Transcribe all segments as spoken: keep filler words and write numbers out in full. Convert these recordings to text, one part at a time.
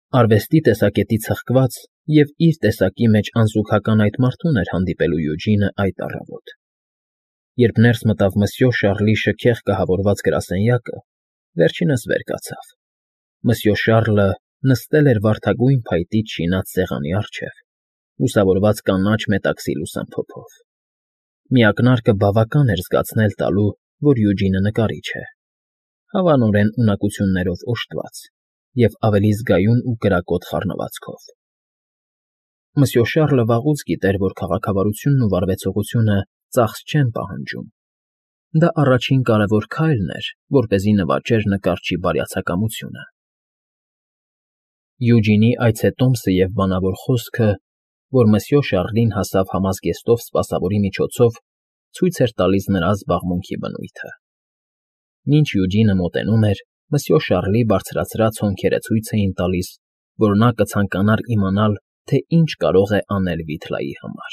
Արվեստի տեսակետից հղկված և իր տեսակի մեջ անզուգական այդ մարդուն էր հանդիպելու Յուջինը այդ առավոտ։ Երբ ներս մտավ մսյո Շարլի շքեղ կահավորված գրասենյակը, վերջինս վեր կացավ։ Մսյո Շարլը նստել էր վարդագույն փայտից շինած սեղանի առջև, լուսավորված կանաչ մետաքսի լուսամփոփով։ Մի ակնարկը բավական էր զգացնել տալու, որ Յուջինը նկարիչ է, հավանորեն ունակություններով օժտված և ավելի զգայուն ու կրակոտ խառնվածքով։ Մսյո Շարլը վաղուց գիտեր, որ քաղաքավարությունն ու վարվեցողությունը ծախս չեն պահանջում։ Դա առաջին կարևոր քայլն էր, որպեսզի նվաճեր նկարչի բարյացակամությունը։ Յուջինի այցետոմսը և բանավոր խոսքը, որ մսյո Շարլին հասավ համազգեստով սպասավորի միջոցով, ցույց էր տալիս նրա զբաղմունքի բնույթը։ Մինչ Յուջինը մոտենում էր, մսյո Շարլի բարձրացրած հոնքերը ցույց էին տալիս, որ նա կցանկանար իմանալ, թե ինչ կարող է անել Վիթլայի համար։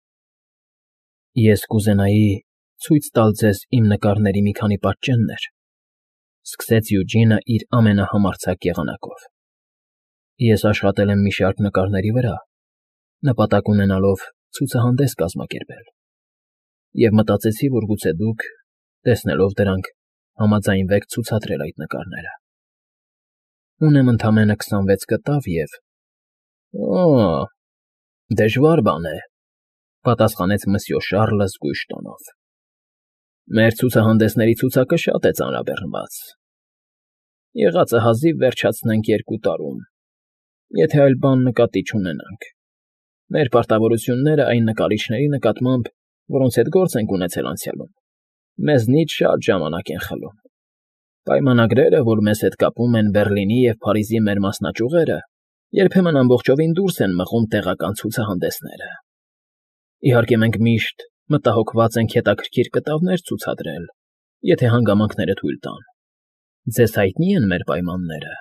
«Ես կուզենայի ցույց տալ ձեզ իմ նկարների մի քանի պատճեններ», ֊ սկսեց Յուջինը իր ամենահամարձակ եղանակով։ «Ես աշխատել եմ մի շարք նկարների վրա, նպատակ ունենալով ցուցահանդես կազմակերպել, և մտածեցի, որ գուցե դուք, տեսնելով դրանք, համաձայնվեք ցուցադրել այդ նկարները։ Ունեմ ընդամենը քսանվեց կտավ և…»։ «Օ՜, դժվար բան է,֊ պատասխանեց մսյո Շարլը զգույշ տոնով։ Մեր ցուցահանդեսների ցուցակը շատ է ծանրաբեռնված. եղածը հազիվ վերջացնենք երկու տարում, եթե այլ բան նկատի չունենանք։ Մեր պարտավորությունները այն նկարիչների նկատմամբ, որոնց հետ գործ ենք ունեցել անցյալում, մեզնից շատ ժամանակ են խլում։ Պայմանագրերը, որ մեզ հետ կապում են Բեռլինի և Փարիզի մեր մասնաճյուղերը, երբեմն ամբողջովին դուրս են մղում տեղական ցուցահանդեսները։ Իհարկե, մենք միշտ մտահոգված ենք հետաքրքիր կտավներ ցուցադրել, եթե հանգամանքները թույլ տան։ Ձեզ հայտնի են մեր պայմանները։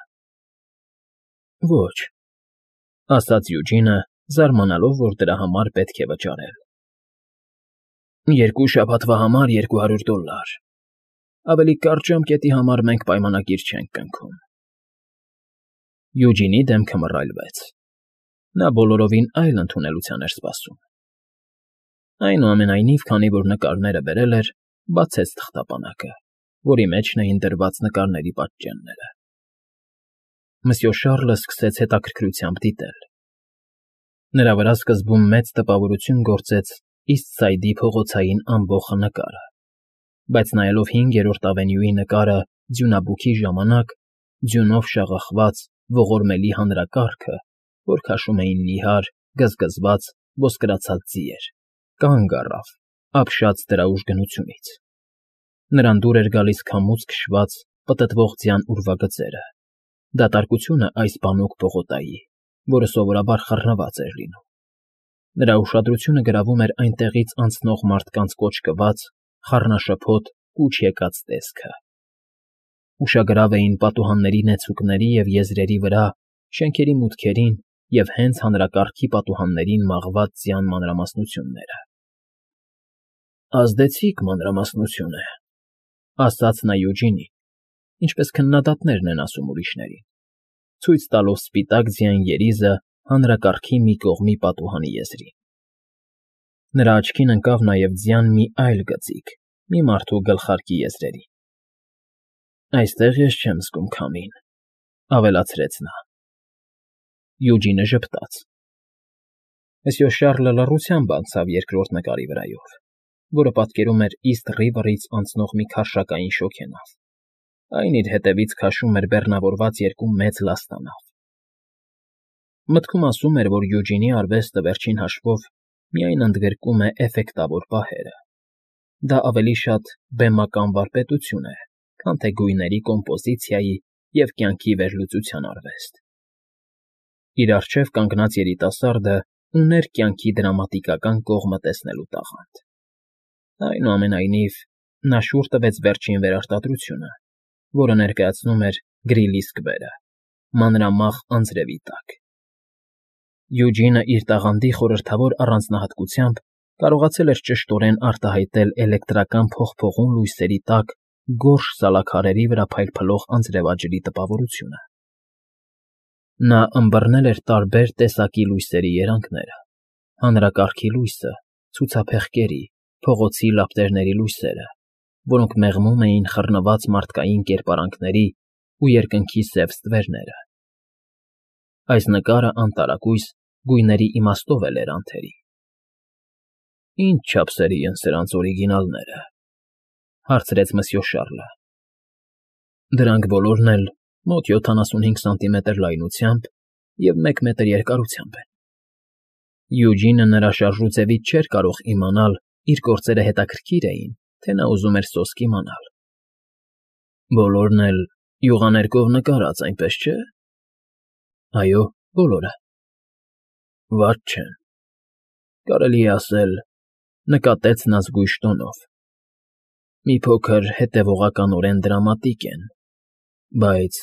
Ոչ,֊ ասաց Յուջինը, զարմանալով, որ դրա համար պետք է վճարել։ Երկու շաբաթվա համար երկու հարյուր դոլար։ Ավելի կարճ ժամկետի համար մենք պայմանագիր չենք կնքում։ Յուջինի դեմքը մռայլվեց։ Նա բոլորովին այլ ընդունելության էր սպասում։ Այնուամենայնիվ, քանի որ նկարները բերել էր, բացեց թղթապանակը, որի մեջն էին դրված նկարների պատճենները։ Մսյո Շարլը սկսեց հետաքրքրությամբ դիտել։ Նրա վրա սկզբում մեծ տպավորություն գործեց Իսթսայդի փողոցային ամբոխը նկարը, բայց նայելով հինգերորդ ավենյուի նկարը ձյունաբուքի ժամանակ, ձյունով շաղախված ողորմելի հանրակարգը, որ քաշում էին նիհար, գզգզված, ոսկրացած ձիեր, կանգ առավ, ապշած դրա ուժգնությունից։ Նրան դուր էր գալիս քամուց քշված, պտտվող ձյան ուրվագծերը, դատարկությունը այս բանուկ պողոտայի, որը սովորաբար խռնված էր լինում։ Նրա ուշադրությունը գրավում էր այնտեղից անցնող մարդկանց կոճկված, խառնաշփոթ, կուչ եկած տեսքը։ Ուշագրավ էին պատուհանների նեցուկների և եզրերի վրա, շենքերի մուտքերին և հենց հանրակարգի պատուհաններին մաղված ձյան մանրամասնությունները։ Ազդեցիկ մանրամասնություն է,֊ ասաց նա Յուջինին, ինչպես քննադատներն են ասում ուրիշներին, ցույց տալով սպիտակ ձյան երիզը հանրակարգի մի կողմի պատուհանի եզրին։ Նրա աչքին ընկավ նաև ձյան մի այլ գծիկ, մի մարդու գլխարկի եզրերին։ Այստեղ ես չեմ զգում քամին,֊ ավելացրեց նա։ Յուջինը ժպտաց։ Մսյո Շարլը լռությամբ անցավ երկրորդ նկարի վրայով, որը պատկերում էր Իսթ Ռիվերից անցնող մի քարշակային շոգենավ։ Այն իր հետևից քաշում էր բեռնավորված երկու մեծ լաստանավ։ Մտքում ասում էր, որ Յուջինի արվեստը վերջին հաշվով միայն ընդգրկում է էֆեկտավոր պահերը։ Դա ավելի շատ բեմական վարպետություն է, քան թե գույների կոմպոզիցիայի և կյանքի վերլուծության արվեստ։ Իր առջև կանգնած երիտասարդը ուներ կյանքի դրամատիկական կողմը տեսնելու տաղանդ։ Այնուամենայնիվ, նա շուռ տվեց վերջին վերարտադրությունը, որը ներկայացնում էր Գրիլի սկվերը, մանրամաղ անձրևի տակ։ Յուջինը իր տաղանդի խորհրդավոր առանձնահատկությամբ կարողացել էր ճշտորեն արտահայտել էլեկտրական փողփողուն լույսերի տակ գորշ սալաքարերի վրա փայլփլող անձրևաջրի տպավորությունը։ Նա ըմբռնել էր տարբեր տեսակի լույսերի երանգները, հանրակարգի լույսը, ցուցափեղկերի, փողոցի լապտերների լույսերը, որոնք մեղմում էին խռնված մարդկային կերպարանքների ու երկնքի սև ստվերները։ Այս նկարը անտարակույս գույների իմաստով էլ էր անթերի։ Ինչ չափսերի են սրանց օրիգինալները, հարցրեց Մսյո Շարլը։ Դրանք բոլորն էլ մոտ յոթանասունհինգ սանտիմետր լայնությամբ և մեկ մետր երկարությամբ են։ Յուջինը նրա շարժուձևից չէր կարող իմանալ իր գործերը հետաքրքիր էին, թե նա ուզում էր սոսկ իմանալ։ Բոլորն էլ յուղաներկով նկարած, այնպես չէ։ Այո, բոլորը։ Վատ չեն, կարելի է ասել, նկատեց նա զգույշ տոնով։ Մի փոքր հետևողականորեն դրամատիկ են, բայց…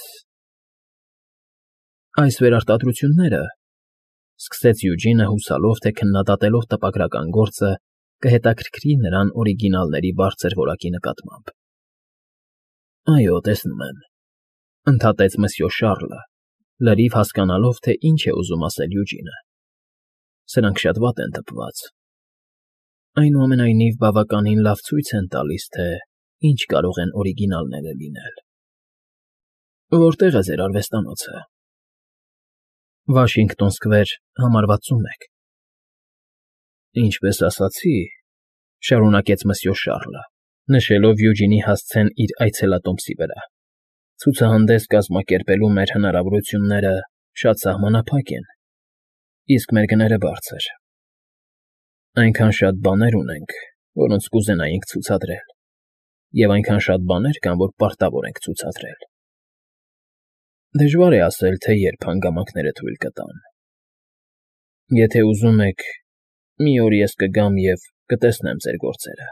Այս վերարտադրությունները, սկսեց Յուջինը հուսալով, թե քննադատելով տպագրական գործը կհետաքրքրի նրան օրիգինալների բարձր որակի նկատմամբ։ Այո, տեսնում եմ, ընդհատեց Մսյո Շարլը, լրիվ հասկանալով, թե ինչ է ուզում ասել Յուջինը։ Սրանք շատ վատ են տպված։ Այնուամենայնիվ բավականին լավ ցույց են տալիս, թե ինչ կարող են օրիգինալները լինել։ Որտե՞ղ է ձեր արվեստանոցը։ Վաշինգտոն Սքվեր, համար վաթսունմեկ։ Ինչպես ասացի, շարունակեց Մսյո Շարլը, նշելով Յուջինի հասցեն իր այցելատոմսի վրա, ցուցահանդես կազմակերպելու մեր հնարավորությունները շատ սահմանափակ են, իսկ մեր գները բարձր։ Այնքան շատ բաներ ունենք, որոնց կուզենայինք ցուցադրել, և այնքան շատ բաներ կան, որ պարտավոր ենք ցուցադրել։ Դժվար է ասել, թե երբ հանգամանքները թույլ կտան։ Եթե ուզում եք, մի օր ես կգամ և կտեսնեմ ձեր գործերը։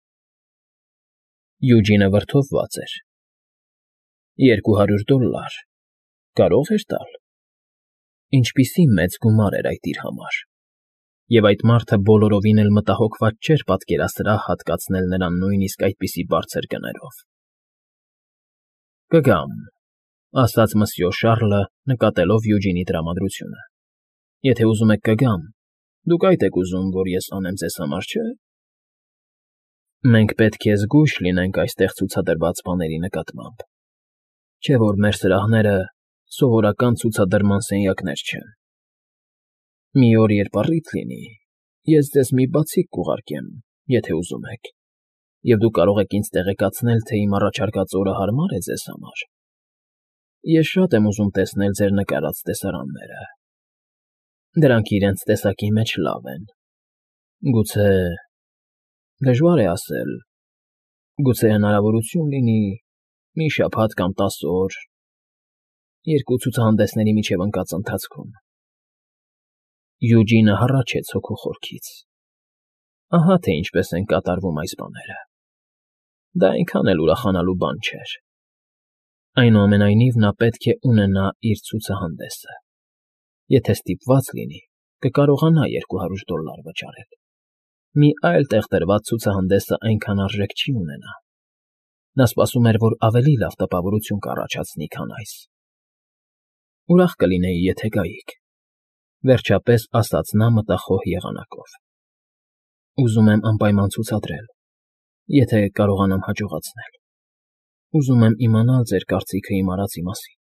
Յուջինը վրդովված էր։ Երկու հարյուր դոլլար, կարո՞ղ էր տալ։ Ինչպիսի մեծ գումար էր այդ իր համար, և այդ մարդը բոլորովին էլ մտահոգված չէր պատկերասրահ հատկացնել նրան նույնիսկ այդպիսի բարձր գներով։ Կգամ, ասաց Մսյո Շարլը, նկատելով Յուջինի տրամադրությունը։ Եթե ուզում եք կգամ, դուք այդ եք ուզում, որ ես անեմ ձեզ համար, չէ՞։ Մենք պետք է զգույշ լինենք այստեղ ցուցադրված բաների նկատմամբ, չէ՞ որ մեր սրահները սովորական ցուցադրման սենյակներ չեն։ Մի օր, երբ առիթ լինի, ես ձեզ մի բացիկ կուղարկեմ, եթե ուզում եք, և դուք կարող եք ինձ տեղեկացնել, թե իմ առաջարկած օրը հարմա՞ր է ձեզ համար։ Ես շատ եմ ուզում տեսնել ձեր նկարած տեսարանները։ Դրանք իրենց տեսակի մեջ լավ են։ Գուցե… դժվար է ասել, գուցե հնարավորություն լինի մի շաբաթ կամ տասը օր, երկու ցուցահանդեսների միջև ընկած ընթացքում։ Յուջինը հառաչեց հոգու խորքից։ Ահա թե ինչպես են կատարվում այս բաները։ Դա այնքան էլ ուրախանալու բան չէր։ Այնուամենայնիվ նա պետք է ունենա իր ցուցահանդեսը։ Եթե ստիպված լինի, կկարողանա երկու հարյուր դոլլար վճարել։ Մի այլ տեղ տրված ցուցահանդեսը այնքան արժեք չի ունենա։ Նա սպասում էր, որ ավելի լավ տպավորություն կառաջացնի, քան այս։ Ուրախ կլինեի, եթե գայիք, վերջապես ասաց նա մտախոհ եղանակով։ Ուզում եմ անպայման ցուցադրել, եթե կարողանամ հաջողացնել։ Ուզում եմ իմանալ ձեր կարծիքը իմ արածի մասին։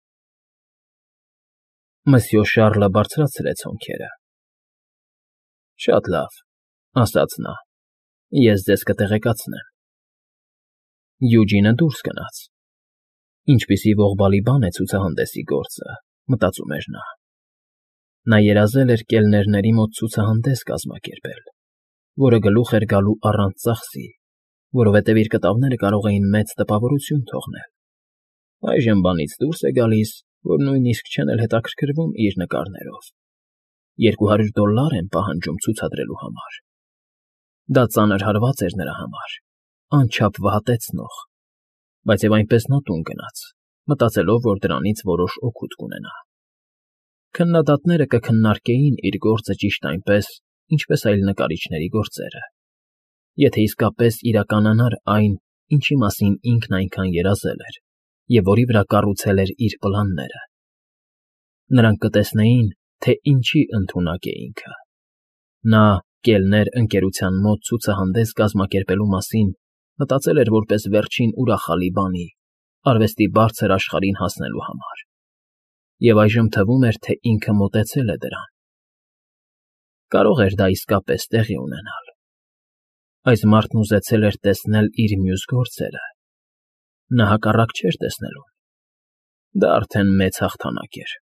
Մսյո Շարլը բարձրացրեց հոնքերը։ Շատ լավ, ասաց նա, ես ձեզ կտեղեկացնեմ։ Յուջինը դուրս գնաց։ Ինչպիսի ողբալի բան է ցուցահանդեսի գործը, մտածում էր նա։ Նա երազել էր կելներների մոտ ցուցահանդես կազմակերպել, որը գլուխ էր գալու առանց ծախսի, որովհետև իր կտավները կարող էին մեծ տպավորություն թողնել։ Այժմ բանից դուրս է գալիս, որ նույնիսկ չեն էլ հետաքրքրվում իր նկարներով։ Երկու հարյուր դոլլար են պահանջում ցուցադրելու համար։ Դա ծանր հարված էր նրա համար, անչափ վհատեցնող, բայց և այնպես նա տուն գնաց, մտածելով, որ դրանից որոշ օգուտ կունենա։ Քննադատները կքննարկեին իր գործը ճիշտ այնպես, ինչպես այլ նկարիչների գործերը, եթե իսկապես իրականանար այն, ինչի մասին ինքն այնքան երազել էր և որի վրա կառուցել էր իր պլանները։ Նրանք կտեսնեին, թե ինչի ընդունակ է ինքը։ Նա կելներ ընկերության մոտ ցուցահանդես կազմակերպելու մասին մտածել էր որպես վերջին ուրախալի բանի՝ արվեստի բարձր աշխարհին հասնելու համար, և այժմ թվում էր, թե ինքը մոտեցել է դրան։ Կարող էր դա իսկապես տեղի ունենալ։ Այս մարդն ուզեցել էր տեսնել իր մյուս գործերը, նա հակառակ չէր տեսնելուն։ Դա արդեն մեծ հաղթանակ էր։